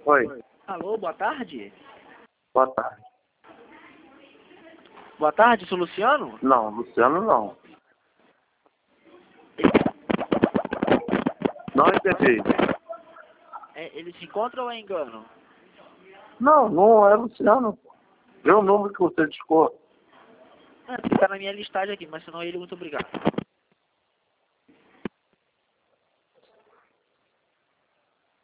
Oi. Alô, boa tarde. Boa tarde. Boa tarde, sou Luciano? Não, Luciano não. Não entendi. Ele se encontra ou é engano? Não, não é Luciano. Vê o número que você discou. Ele tá na minha listagem aqui, mas se não ele, muito obrigado.